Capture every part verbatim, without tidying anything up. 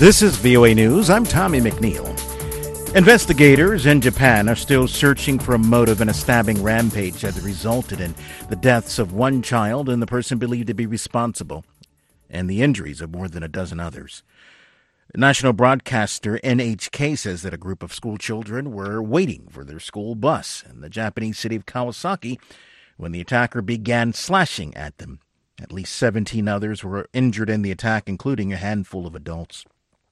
This is V O A News. I'm Tommy McNeil. Investigators in Japan are still searching for a motive in a stabbing rampage that resulted in the deaths of one child and the person believed to be responsible, and the injuries of more than a dozen others. National broadcaster N H K says that a group of school children were waiting for their school bus in the Japanese city of Kawasaki when the attacker began slashing at them. At least seventeen others were injured in the attack, including a handful of adults.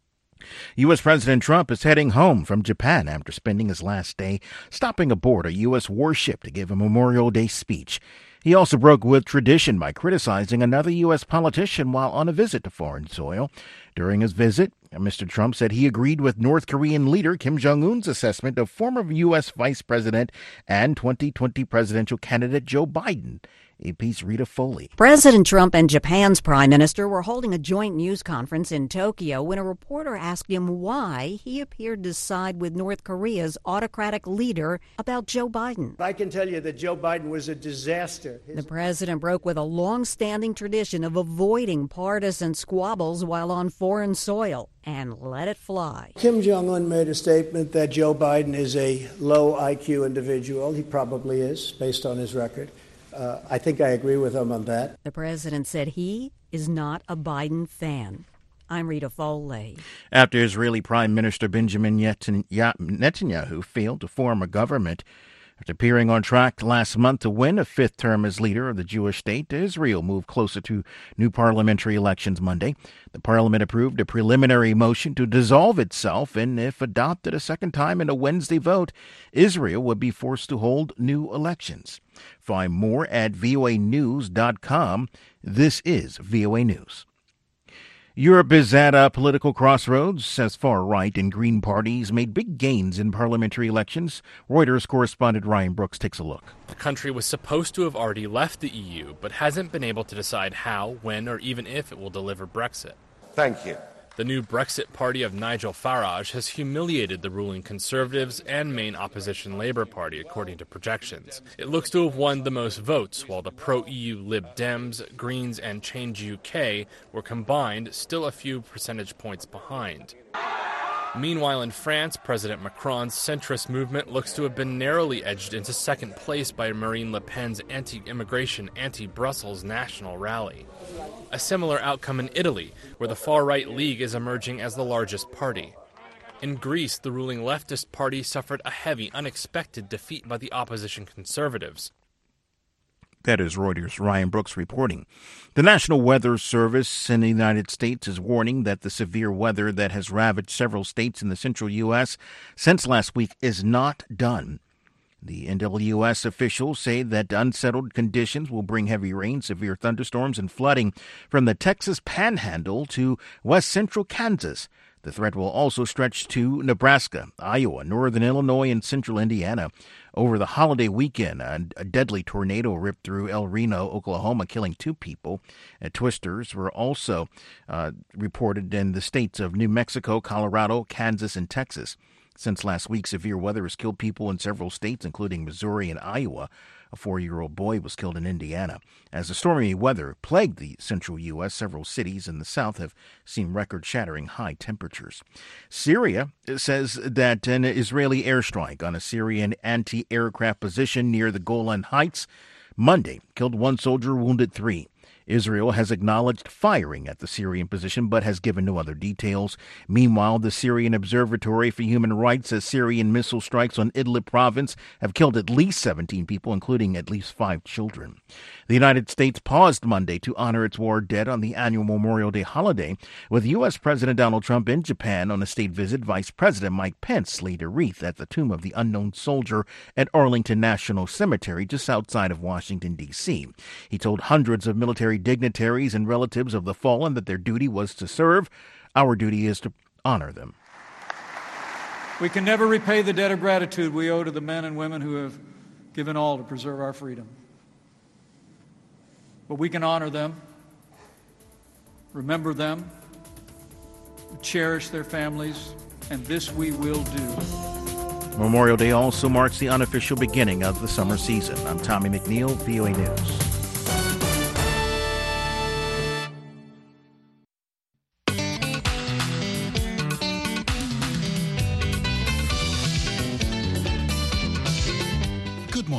U S. President Trump is heading home from Japan after spending his last day stopping aboard a U S warship to give a Memorial Day speech. He also broke with tradition by criticizing another U S politician while on a visit to foreign soil. During his visit, Mister Trump said he agreed with North Korean leader Kim Jong-un's assessment of former U S. Vice President and twenty twenty presidential candidate Joe Biden. A piece, Rita Foley. President Trump and Japan's prime minister were holding a joint news conference in Tokyo when a reporter asked him why he appeared to side with North Korea's autocratic leader about Joe Biden. I can tell you that Joe Biden was a disaster. His- the president broke with a long-standing tradition of avoiding partisan squabbles while on foreign soil and let it fly. Kim Jong-un made a statement that Joe Biden is a low I Q individual. He probably is, based on his record. Uh, I think I agree with him on that. The president said he is not a Biden fan. I'm Rita Foley. After Israeli Prime Minister Benjamin Netanyahu failed to form a government after appearing on track last month to win a fifth term as leader of the Jewish state, Israel moved closer to new parliamentary elections Monday. The parliament approved a preliminary motion to dissolve itself, and if adopted a second time in a Wednesday vote, Israel would be forced to hold new elections. Find more at V O A news dot com. This is V O A News. Europe is at a political crossroads as far-right and Green parties made big gains in parliamentary elections. Reuters correspondent Ryan Brooks takes a look. The country was supposed to have already left the E U, but hasn't been able to decide how, when, or even if it will deliver Brexit. Thank you. The new Brexit party of Nigel Farage has humiliated the ruling Conservatives and main opposition Labour Party, according to projections. It looks to have won the most votes, while the pro-E U Lib Dems, Greens, and Change U K were combined still a few percentage points behind. Meanwhile, in France, President Macron's centrist movement looks to have been narrowly edged into second place by Marine Le Pen's anti-immigration, anti-Brussels national rally. A similar outcome in Italy, where the far-right League is emerging as the largest party. In Greece, the ruling leftist party suffered a heavy, unexpected defeat by the opposition Conservatives. That is Reuters' Ryan Brooks reporting. The National Weather Service in the United States is warning that the severe weather that has ravaged several states in the central U S since last week is not done. The N W S officials say that unsettled conditions will bring heavy rain, severe thunderstorms, and flooding from the Texas Panhandle to west central Kansas. The threat will also stretch to Nebraska, Iowa, northern Illinois, and central Indiana. Over the holiday weekend, a, a deadly tornado ripped through El Reno, Oklahoma, killing two people. Uh, twisters were also uh, reported in the states of New Mexico, Colorado, Kansas, and Texas. Since last week, severe weather has killed people in several states, including Missouri and Iowa. A four-year-old boy was killed in Indiana. As the stormy weather plagued the central U S, several cities in the south have seen record-shattering high temperatures. Syria says that an Israeli airstrike on a Syrian anti-aircraft position near the Golan Heights Monday killed one soldier, wounded three. Israel has acknowledged firing at the Syrian position, but has given no other details. Meanwhile, the Syrian Observatory for Human Rights says Syrian missile strikes on Idlib province have killed at least seventeen people, including at least five children. The United States paused Monday to honor its war dead on the annual Memorial Day holiday, with U S. President Donald Trump in Japan on a state visit. Vice President Mike Pence laid a wreath at the tomb of the unknown soldier at Arlington National Cemetery just outside of Washington, D C He told hundreds of military dignitaries and relatives of the fallen that their duty was to serve. Our duty is to honor them. We can never repay the debt of gratitude we owe to the men and women who have given all to preserve our freedom. But we can honor them, remember them, cherish their families, and this we will do. Memorial Day also marks the unofficial beginning of the summer season. I'm Tommy McNeil, V O A News.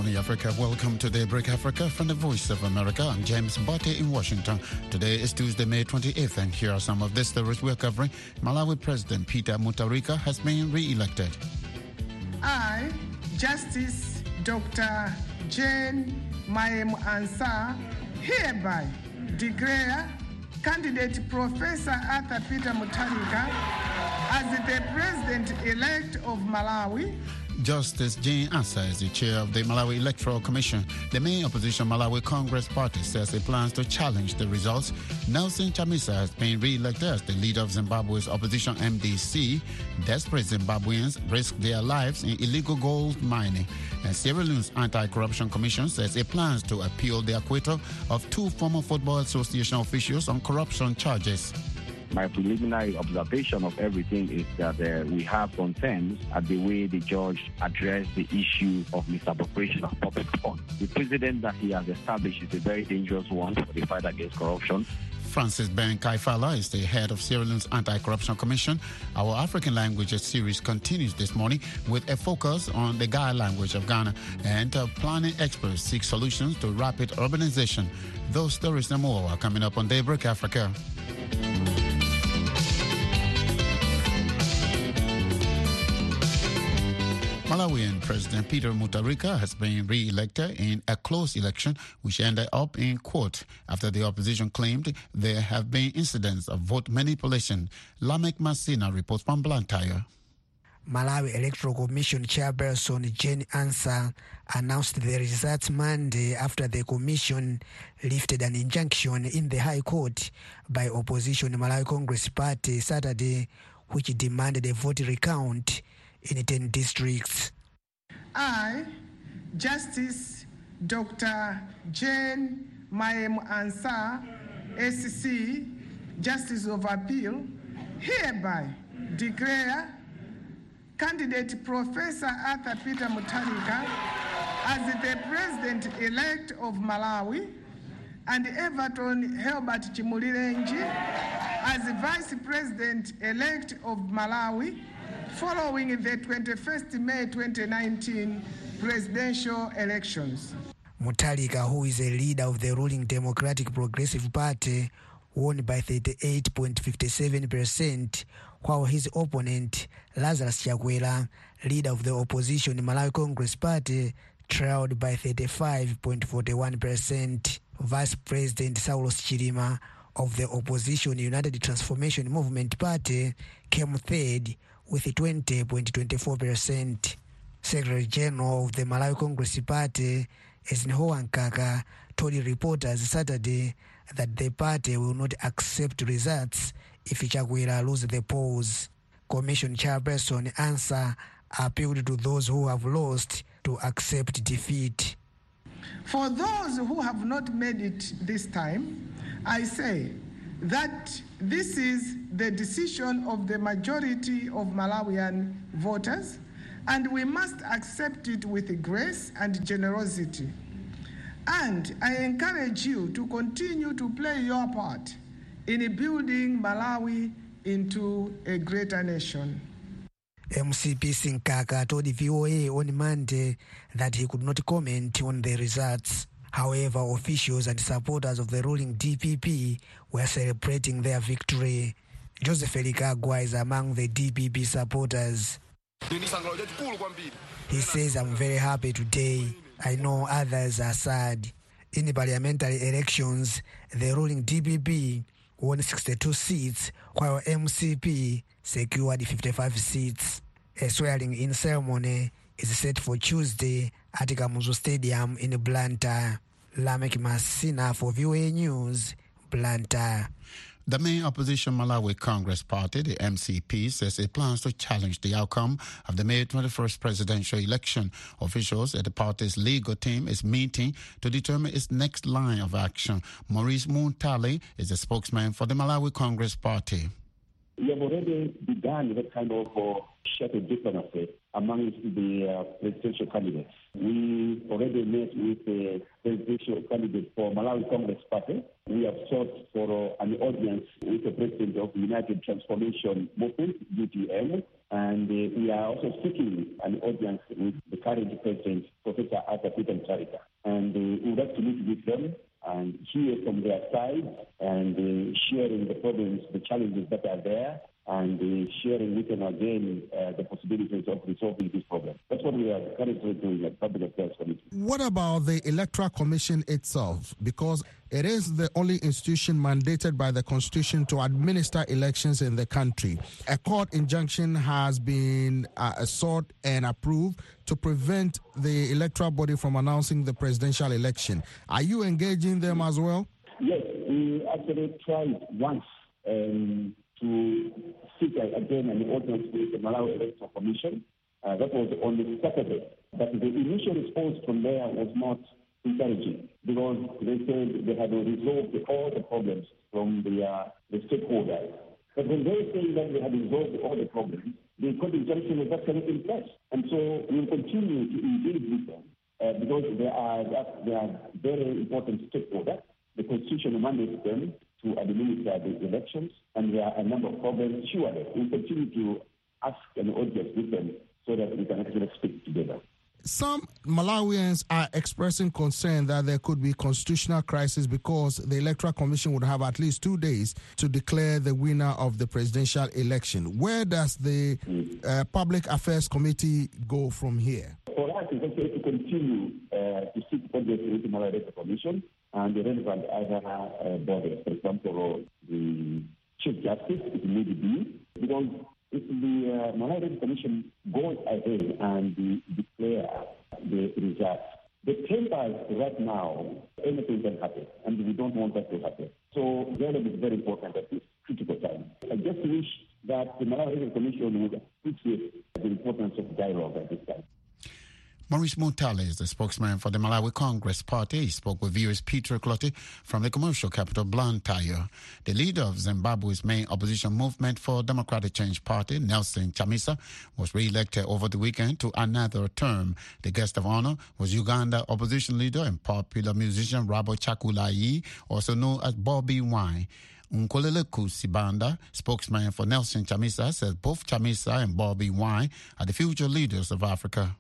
morning, Africa. Welcome to Daybreak Africa from the Voice of America. I'm James Botte in Washington. Today is Tuesday, May twenty-eighth, and here are some of the stories we're covering. Malawi President Peter Mutharika has been re-elected. I, Justice Doctor Jane Mayemu Ansah, hereby declare candidate Professor Arthur Peter Mutharika as the President-elect of Malawi. Justice Jane Ansah is the chair of the Malawi Electoral Commission. The main opposition Malawi Congress Party says it plans to challenge the results. Nelson Chamisa has been re-elected as the leader of Zimbabwe's opposition M D C. Desperate Zimbabweans risk their lives in illegal gold mining. And Sierra Leone's Anti-Corruption Commission says it plans to appeal the acquittal of two former Football Association officials on corruption charges. My preliminary observation of everything is that uh, we have concerns at the way the judge addressed the issue of misappropriation of public funds. The precedent that he has established is a very dangerous one for the fight against corruption. Francis Ben Kaifala is the head of Sierra Leone's Anti-Corruption Commission. Our African Languages series continues this morning with a focus on the Gai language of Ghana, and uh, planning experts seek solutions to rapid urbanization. Those stories and more are coming up on Daybreak Africa. Malawian President Peter Mutharika has been re-elected in a close election, which ended up in court after the opposition claimed there have been incidents of vote manipulation. Lamek Masina reports from Blantyre. Malawi Electoral Commission Chairperson Jane Ansah announced the results Monday after the Commission lifted an injunction in the High Court by opposition Malawi Congress Party Saturday, which demanded a vote recount in ten districts. I, Justice Doctor Jane Mayemu Ansah, S C, Justice of Appeal, hereby declare candidate Professor Arthur Peter Mutharika as the President-elect of Malawi and Everton Herbert Chimulirenji as the Vice President-elect of Malawi following the twenty-first May twenty nineteen presidential elections. Mutharika, who is a leader of the ruling Democratic Progressive Party, won by thirty-eight point five seven percent, while his opponent, Lazarus Chakwera, leader of the opposition Malawi Congress Party, trailed by thirty-five point four one percent. Vice President Saulos Chilima of the opposition United Transformation Movement Party came third with twenty point two four percent. Secretary General of the Malawi Congress Party, Ezinho Nkaka, told reporters Saturday that the party will not accept results if Chakwera loses the polls. Commission Chairperson Ansah appealed to those who have lost to accept defeat. For those who have not made it this time, I say that this is the decision of the majority of Malawian voters, and we must accept it with grace and generosity. And I encourage you to continue to play your part in building Malawi into a greater nation. M C P Sinkaka told the V O A on Monday that he could not comment on the results. However, officials and supporters of the ruling D P P were celebrating their victory. Joseph Elikagwa is among the D P P supporters. He says, "I'm very happy today. I know others are sad." In the parliamentary elections, the ruling D P P won sixty-two seats, while M C P secured fifty-five seats. A swearing-in ceremony is set for Tuesday at Kamuzu Stadium in Blantyre. Lamek Masina for V O A News, Blantyre. The main opposition Malawi Congress Party, the M C P, says it plans to challenge the outcome of the May twenty-first presidential election. Officials at the party's legal team is meeting to determine its next line of action. Maurice Muntali is a spokesman for the Malawi Congress Party. We have already begun that kind of uh, shared diplomacy amongst the uh, presidential candidates. We already met with the presidential candidate for Malawi Congress Party. We have sought for uh, an audience with the president of the United Transformation Movement, U T M, and uh, we are also seeking an audience with the current president, Professor Arthur Peter Mutharika. And uh, we would like to meet with them and hear from their side and uh, sharing the problems, the challenges that are there, and uh, sharing with them again uh, the possibilities of resolving this problem. That's what we are currently doing at Public Affairs Committee. What about the Electoral Commission itself? Because it is the only institution mandated by the Constitution to administer elections in the country. A court injunction has been uh, sought and approved to prevent the electoral body from announcing the presidential election. Are you engaging them as well? Yes, we actually tried once um, to seek again an audience with the Malawi Electoral Commission. Uh, that was on the Saturday. But the initial response from there was not encouraging because they said they had resolved all the problems from the, uh, the stakeholders. But when they say that they had resolved all the problems, the court injunction was actually in place. And so we will continue to engage with them uh, because they are, they are very important stakeholders. The Constitution mandates them to administer the elections, and there are a number of problems. Surely we will continue to ask an audience with them so that we can actually speak together. Some Malawians are expressing concern that there could be constitutional crisis because the Electoral Commission would have at least two days to declare the winner of the presidential election. Where does the uh, Public Affairs Committee go from here? For us, it's okay to continue uh, to seek audience with the Malawi Electoral Commission and the relevant other uh, bodies, for example, the Chief Justice, if need be, because if the uh, Malawi Electoral Commission goes ahead and uh, declare the results, the tempers right now, anything can happen, and we don't want that to happen. So dialogue is very important at this critical time. I just wish that the Malawi Electoral Commission would appreciate the importance of dialogue at this time. Maurice Mutale is the spokesman for the Malawi Congress Party. He spoke with viewers Peter Clottey from the commercial capital Blantyre. The leader of Zimbabwe's main opposition movement for Democratic Change Party, Nelson Chamisa, was re-elected over the weekend to another term. The guest of honor was Uganda opposition leader and popular musician Rabo Chakulayi, also known as Bobby Wine. Nkoleleku Sibanda, spokesman for Nelson Chamisa, says both Chamisa and Bobby Wine are the future leaders of Africa.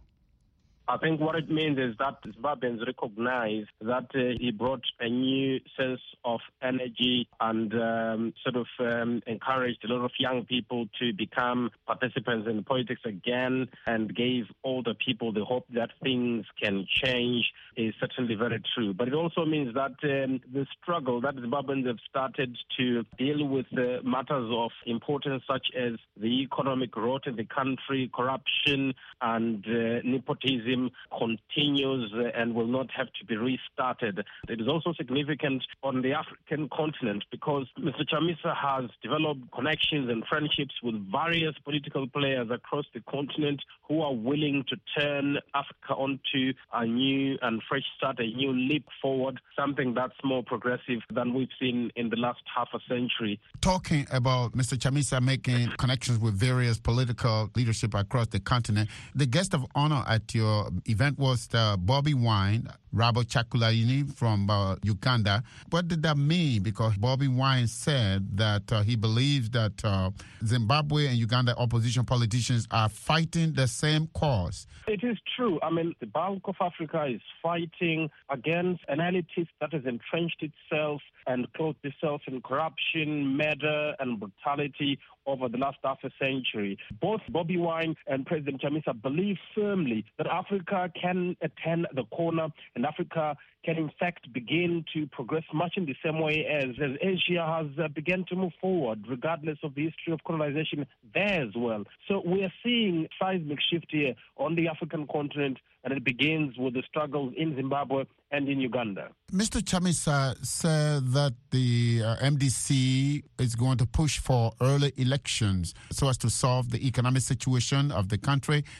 I think what it means is that Zimbabweans recognize that uh, he brought a new sense of energy and um, sort of um, encouraged a lot of young people to become participants in politics again and gave older people the hope that things can change is certainly very true. But it also means that um, the struggle that Zimbabweans have started to deal with uh, matters of importance such as the economic growth in the country, corruption and uh, nepotism continues and will not have to be restarted. It is also significant on the African continent because Mister Chamisa has developed connections and friendships with various political players across the continent who are willing to turn Africa onto a new and fresh start, a new leap forward, something that's more progressive than we've seen in the last half a century. Talking about Mister Chamisa making connections with various political leadership across the continent, the guest of honor at your event was uh, Bobby Wine, Rabo Chakulayi from uh, Uganda. What did that mean? Because Bobby Wine said that uh, he believes that uh, Zimbabwe and Uganda opposition politicians are fighting the same cause. It is true. I mean, the bulk of Africa is fighting against an elitist that has entrenched itself and clothed itself in corruption, murder, and brutality over the last half a century. Both Bobby Wine and President Chamisa believe firmly that Africa can turn the corner and Africa can in fact begin to progress much in the same way as, as Asia has uh, begun to move forward, regardless of the history of colonization there as well. So we are seeing seismic shift here on the African continent, and it begins with the struggles in Zimbabwe and in Uganda. Mister Chamisa said that the uh, M D C is going to push for early elections so as to solve the economic situation of the country. President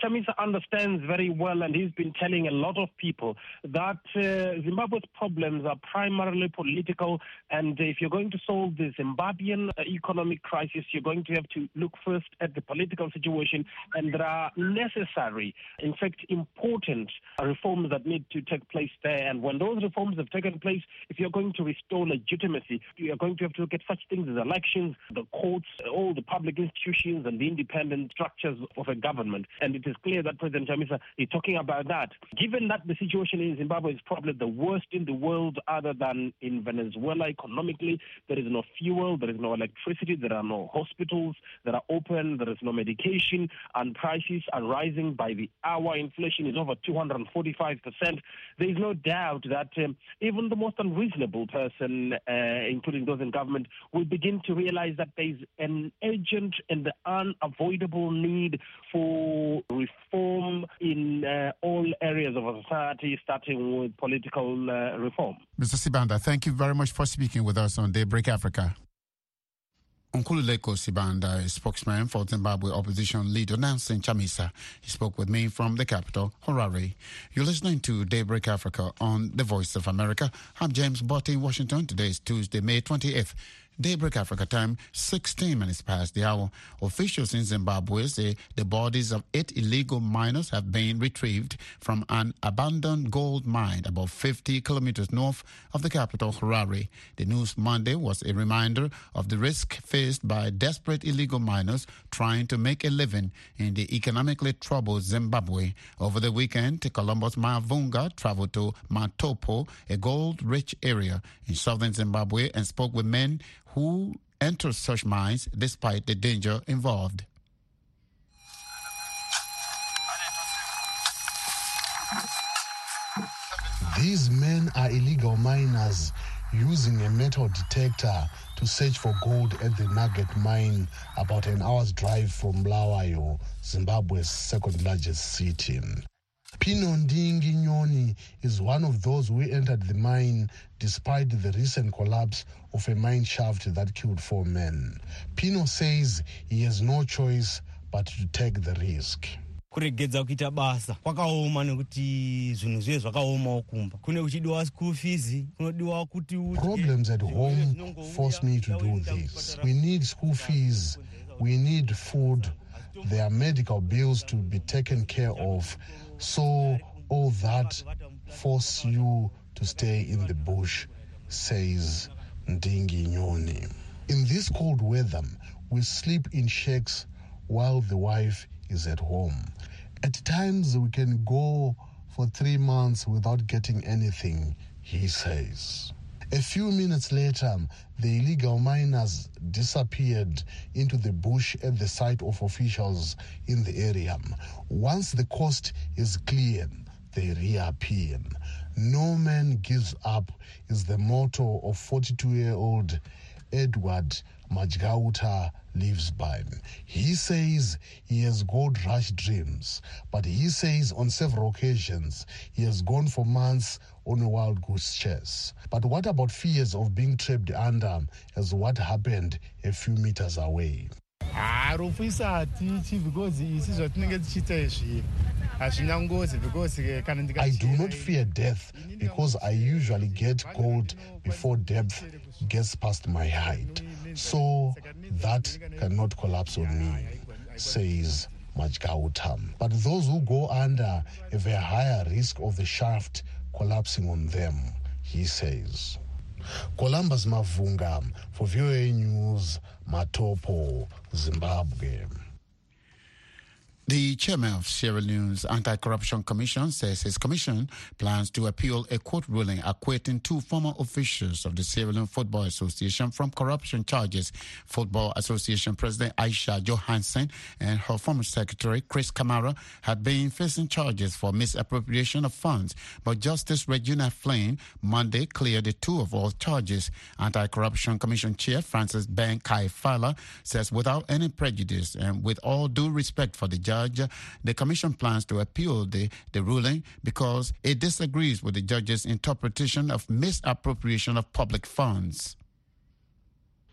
Chamisa understands very well, and he's been telling a lot of people that uh, Zimbabwe's problems are primarily political, and if you're going to solve the Zimbabwean uh, economic crisis, you're going to have to look first at the political situation, and there are necessary, in fact, important reforms that need to take place there. And when those reforms have taken place, if you're going to restore legitimacy, you're going to have to look at such things as elections, the courts, all the public institutions, and the independent structures of a government. And it is clear that President Chamisa is talking about that. Given that the situation in Zimbabwe is probably the worst in the world other than in Venezuela economically, there is no fuel, there is no electricity, there are no hospitals that are open, there is no medication, and prices are rising by the hour. Inflation is over two hundred forty-five percent. There is no doubt that um, even the most unreasonable person, uh, including those in government, will begin to realize that there is an urgent and unavoidable need for reform in uh, all areas of society, starting with political uh, reform. Mister Sibanda, thank you very much for speaking with us on Daybreak Africa. Nkululeko Sibanda, a spokesman for Zimbabwe opposition leader Nelson Chamisa. He spoke with me from the capital, Harare. You're listening to Daybreak Africa on The Voice of America. I'm James Botte in Washington. Today is Tuesday, May twenty-eighth. Daybreak Africa time, sixteen minutes past the hour. Officials in Zimbabwe say the bodies of eight illegal miners have been retrieved from an abandoned gold mine about fifty kilometers north of the capital, Harare. The news Monday was a reminder of the risk faced by desperate illegal miners trying to make a living in the economically troubled Zimbabwe. Over the weekend, Columbus Mavunga traveled to Matopo, a gold-rich area in southern Zimbabwe, and spoke with men who enter such mines despite the danger involved. These men are illegal miners using a metal detector to search for gold at the Nugget mine about an hour's drive from Bulawayo, Zimbabwe's second largest city. Pino Ndingi Nyoni is one of those who entered the mine despite the recent collapse of a mine shaft that killed four men. Pino says he has no choice but to take the risk. kuregedza kuita basa kwakaoma nekuti zvinhu zviye zvakaoma ukumba kune kuchidiwa school fees kunodiwa kuti problems at home force me to do this. We need school fees, we need food, there are medical bills to be taken care of, so all that force you to stay in the bush, says Ndingi Nyoni. In this cold weather, we sleep in shacks while the wife is at home. At times we can go for three months without getting anything, he says. A few minutes later, the illegal miners disappeared into the bush at the sight of officials in the area. Once the coast is clear, they reappear. No man gives up is the motto of forty-two-year-old Edward Majgauta lives by. He says he has gold rush dreams, but he says on several occasions he has gone for months on a wild goose chase. But what about fears of being trapped under as what happened a few meters away? I do not fear death because I usually get cold before depth gets past my height. So that cannot collapse on me, says Majgauta. But those who go under have a higher risk of the shaft collapsing on them, he says. Columbus Mavunga for V O A News, Matopo, Zimbabwe. The chairman of Sierra Leone's Anti-Corruption Commission says his commission plans to appeal a court ruling acquitting two former officials of the Sierra Leone Football Association from corruption charges. Football Association President Aisha Johansson and her former secretary Chris Kamara had been facing charges for misappropriation of funds, but Justice Regina Flynn Monday cleared the two of all charges. Anti-Corruption Commission Chair Francis Ben Kai-Fala says without any prejudice and with all due respect for the judge, the commission plans to appeal the, the ruling because it disagrees with the judge's interpretation of misappropriation of public funds.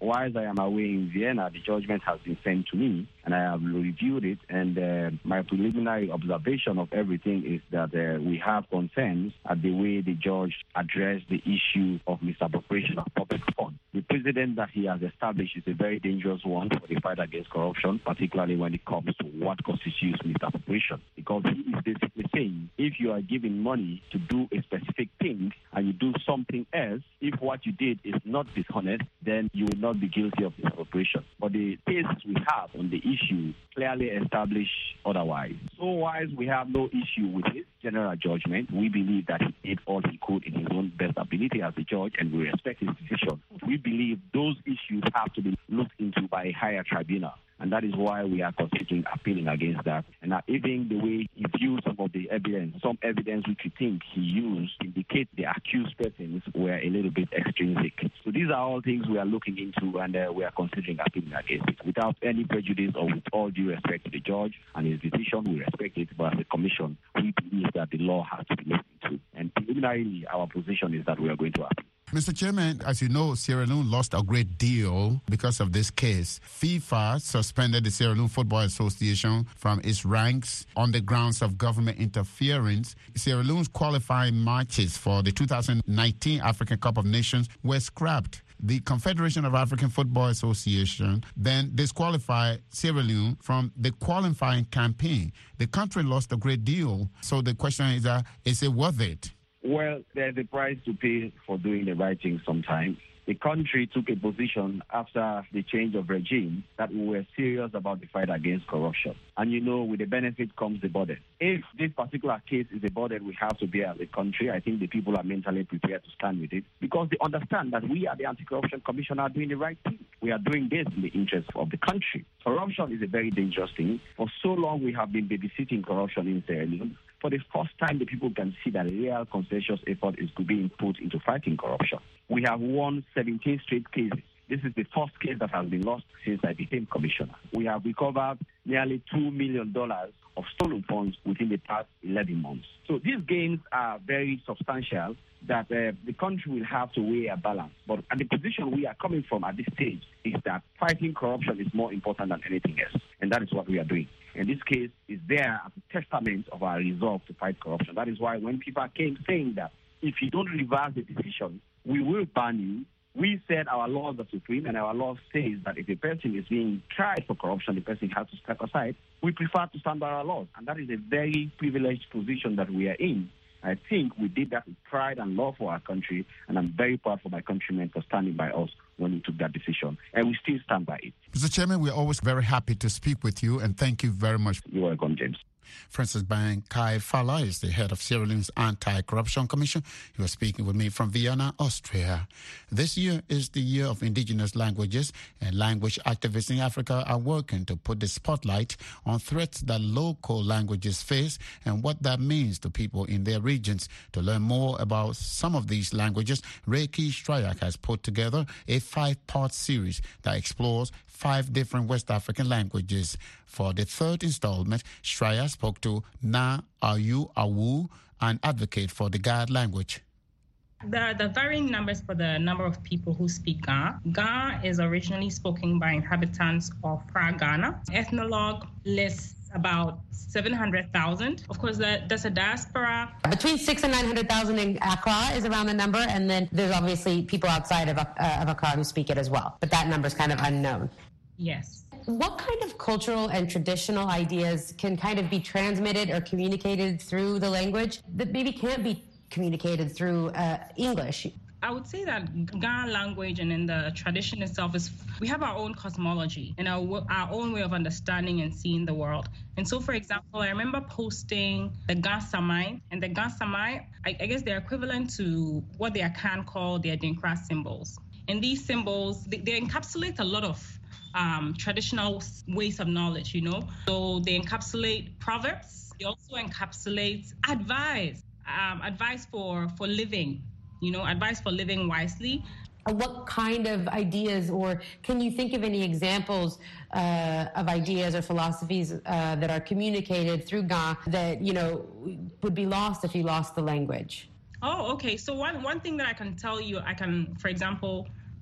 whilst I am away in Vienna, the judgment has been sent to me, and I have reviewed it, and uh, my preliminary observation of everything is that uh, we have concerns at the way the judge addressed the issue of misappropriation of public funds. The precedent that he has established is a very dangerous one for the fight against corruption, particularly when it comes to what constitutes misappropriation. Because he is basically saying, if you are giving money to do a specific thing and you do something else, if what you did is not dishonest, then you will not be guilty of misappropriation. But the cases we have on the issue clearly establish otherwise. So while we have no issue with his general judgment, we believe that he did all he could in his own best ability as a judge, and we respect his decision. We believe those issues have to be looked into by a higher tribunal. And that is why we are considering appealing against that. And uh, even the way he viewed some of the evidence, some evidence which we think he used indicate the accused persons were a little bit extrinsic. So these are all things we are looking into, and uh, we are considering appealing against it. Without any prejudice or with all due respect to the judge and his decision, we respect it. But as a commission, we believe that the law has to be looked into. And preliminarily, our position is that we are going to appeal. Mister Chairman, as you know, Sierra Leone lost a great deal because of this case. FIFA suspended the Sierra Leone Football Association from its ranks on the grounds of government interference. Sierra Leone's qualifying matches for the two thousand nineteen African Cup of Nations were scrapped. The Confederation of African Football Association then disqualified Sierra Leone from the qualifying campaign. The country lost a great deal. So the question is, uh, is it worth it? Well, there's a price to pay for doing the right thing sometimes. The country took a position after the change of regime that we were serious about the fight against corruption. And you know, with the benefit comes the burden. If this particular case is a burden we have to bear as a country, I think the people are mentally prepared to stand with it because they understand that we are the Anti-Corruption Commission are doing the right thing. We are doing this in the interest of the country. Corruption is a very dangerous thing. For so long, we have been babysitting corruption in Sierra Leone. For the first time, the people can see that a real conscientious effort is being put into fighting corruption. We have won seventeen straight cases. This is the first case that has been lost since I became commissioner. We have recovered nearly two million dollars of stolen funds within the past eleven months. So these gains are very substantial that uh, the country will have to weigh a balance. But at the position we are coming from at this stage is that fighting corruption is more important than anything else. And that is what we are doing. And this case is there as a testament of our resolve to fight corruption. That is why when people came saying that if you don't reverse the decision, we will ban you, we said our laws are supreme, and our law says that if a person is being tried for corruption, the person has to step aside. We prefer to stand by our laws, and that is a very privileged position that we are in. I think we did that with pride and love for our country, and I'm very proud for my countrymen for standing by us when we took that decision, and we still stand by it. Mister Chairman, we're always very happy to speak with you, and thank you very much. You're welcome, James. Francis Bang Kai Fala is the head of Sierra Leone's Anti-Corruption Commission. He was speaking with me from Vienna, Austria. This year is the year of indigenous languages, and language activists in Africa are working to put the spotlight on threats that local languages face and what that means to people in their regions. To learn more about some of these languages, Reiki Strayak has put together a five-part series that explores five different West African languages. For the third installment, Straya spoke to Na Ayu Awu, an advocate for the Gad language. There are the varying numbers for the number of people who speak Ga. Ga is originally spoken by inhabitants of Pra-Ghana. Ethnologue lists about seven hundred thousand. Of course, the, there's a diaspora. Between six and nine hundred thousand in Accra is around the number, and then there's obviously people outside of, uh, of Accra who speak it as well. But that number is kind of unknown. Yes. What kind of cultural and traditional ideas can kind of be transmitted or communicated through the language that maybe can't be communicated through uh, English? I would say that Ga language and in the tradition itself is, we have our own cosmology and our, our own way of understanding and seeing the world. And so, for example, I remember posting the Ga Samai, and the Ga Samai, I, I guess they're equivalent to what the Akan call their Dinkra symbols. And these symbols, they, they encapsulate a lot of Um, traditional ways of knowledge, you know. So they encapsulate proverbs. They also encapsulate advice, um, advice for, for living, you know, advice for living wisely. What kind of ideas, or can you think of any examples uh, of ideas or philosophies uh, that are communicated through Ga that, you know, would be lost if you lost the language? Oh, okay. So one, one thing that I can tell you, I can, for example,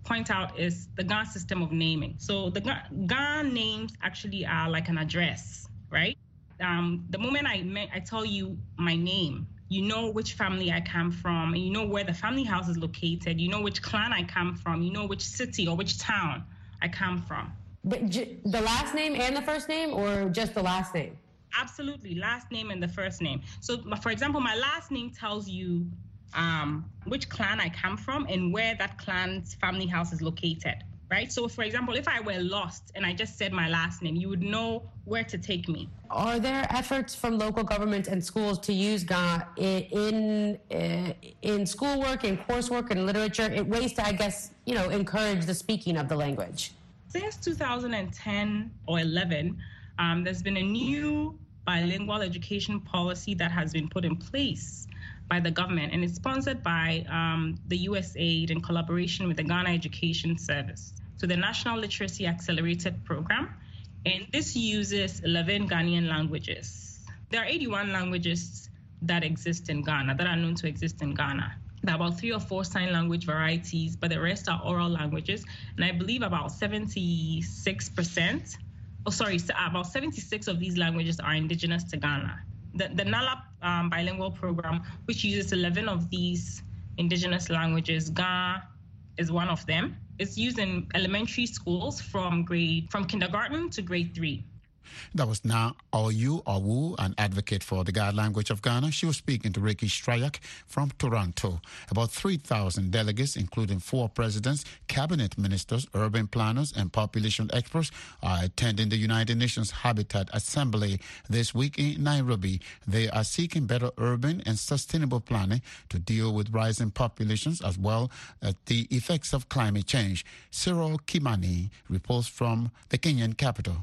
point out is the Ga system of naming. So the Ga, Ga names actually are like an address, right? Um, the moment I me- I tell you my name, you know which family I come from, and you know where the family house is located, you know which clan I come from, you know which city or which town I come from. But j- the last name and the first name, or just the last name? Absolutely, last name and the first name. So, for example, my last name tells you um, which clan I come from and where that clan's family house is located, right? So, for example, if I were lost and I just said my last name, you would know where to take me. Are there efforts from local governments and schools to use Ga in in, uh, in schoolwork, in coursework, and literature, in ways to, I guess, you know, encourage the speaking of the language? Since two thousand ten or eleven, um, there's been a new bilingual education policy that has been put in place by the government, and it's sponsored by um, the U S A I D in collaboration with the Ghana Education Service. So the National Literacy Accelerated Program, and this uses eleven Ghanaian languages. There are eighty-one languages that exist in Ghana, that are known to exist in Ghana. There are about three or four sign language varieties, but the rest are oral languages. And I believe about seventy-six percent, oh, sorry, about seventy-six of these languages are indigenous to Ghana. The, the NALAP um, bilingual program, which uses eleven of these indigenous languages, Ga is one of them. It's used in elementary schools from grade, from kindergarten to grade three. That was Na Oyu Owu, an advocate for the Ga language of Ghana. She was speaking to Ricky Strayak from Toronto. About three thousand delegates, including four presidents, cabinet ministers, urban planners, and population experts, are attending the United Nations Habitat Assembly this week in Nairobi. They are seeking better urban and sustainable planning to deal with rising populations as well as the effects of climate change. Cyril Kimani reports from the Kenyan capital.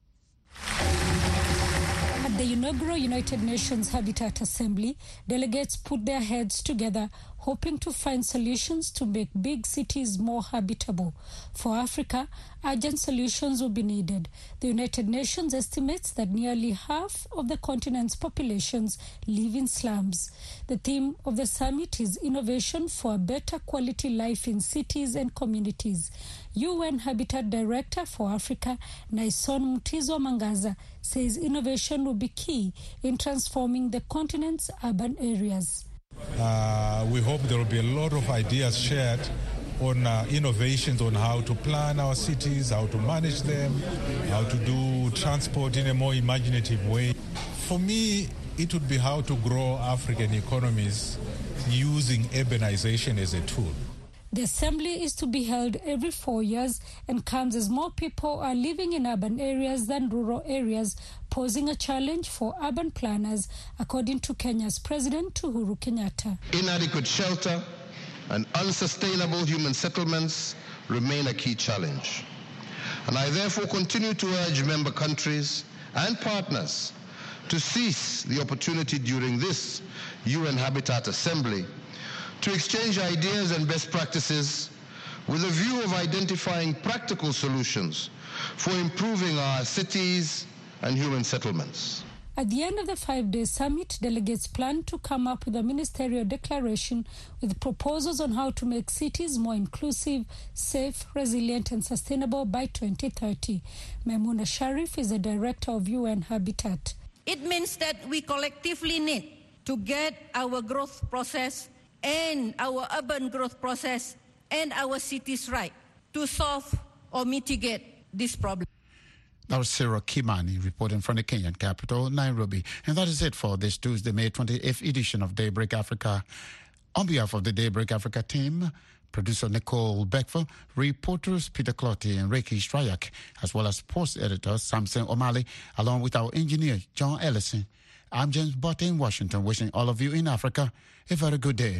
At the inaugural United Nations Habitat Assembly, delegates put their heads together, hoping to find solutions to make big cities more habitable. For Africa, urgent solutions will be needed. The United Nations estimates that nearly half of the continent's populations live in slums. The theme of the summit is innovation for a better quality life in cities and communities. U N Habitat Director for Africa, Naison Mutizo Mangaza, says innovation will be key in transforming the continent's urban areas. Uh, we hope there will be a lot of ideas shared on uh, innovations on how to plan our cities, how to manage them, how to do transport in a more imaginative way. For me, it would be how to grow African economies using urbanization as a tool. The assembly is to be held every four years and comes as more people are living in urban areas than rural areas, posing a challenge for urban planners, according to Kenya's President Uhuru Kenyatta. Inadequate shelter and unsustainable human settlements remain a key challenge. And I therefore continue to urge member countries and partners to seize the opportunity during this U N Habitat Assembly to exchange ideas and best practices with a view of identifying practical solutions for improving our cities and human settlements. At the end of the five-day summit, delegates plan to come up with a ministerial declaration with proposals on how to make cities more inclusive, safe, resilient, and sustainable by twenty thirty. Maimuna Sharif is the director of U N Habitat. It means that we collectively need to get our growth process and our urban growth process and our cities right to solve or mitigate this problem. That was Sarah Kimani reporting from the Kenyan capital, Nairobi. And that is it for this Tuesday, May twenty-eighth edition of Daybreak Africa. On behalf of the Daybreak Africa team, producer Nicole Beckford, reporters Peter Clotty and Ricky Strayak, as well as post editor Samson O'Malley, along with our engineer John Ellison. I'm James Butte in Washington, wishing all of you in Africa a very good day.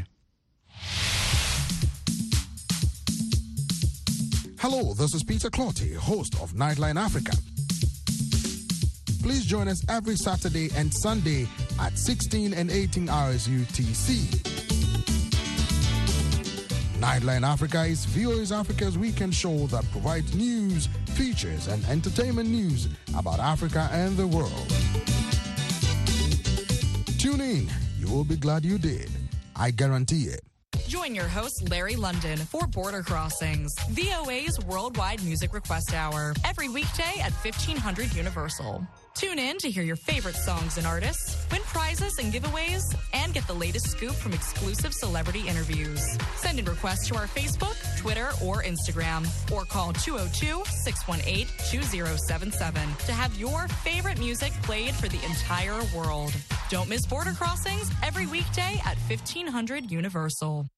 Hello, this is Peter Clotty, host of Nightline Africa. Please join us every Saturday and Sunday at sixteen and eighteen hours U T C. Nightline Africa is V O A's Africa's weekend show that provides news, features, and entertainment news about Africa and the world. Tune in. You will be glad you did. I guarantee it. Join your host, Larry London, for Border Crossings, V O A's Worldwide Music Request Hour, every weekday at fifteen hundred Universal. Tune in to hear your favorite songs and artists, win prizes and giveaways, and get the latest scoop from exclusive celebrity interviews. Send in requests to our Facebook, Twitter, or Instagram, or call two oh two, six one eight, two oh seven seven to have your favorite music played for the entire world. Don't miss Border Crossings every weekday at fifteen hundred Universal.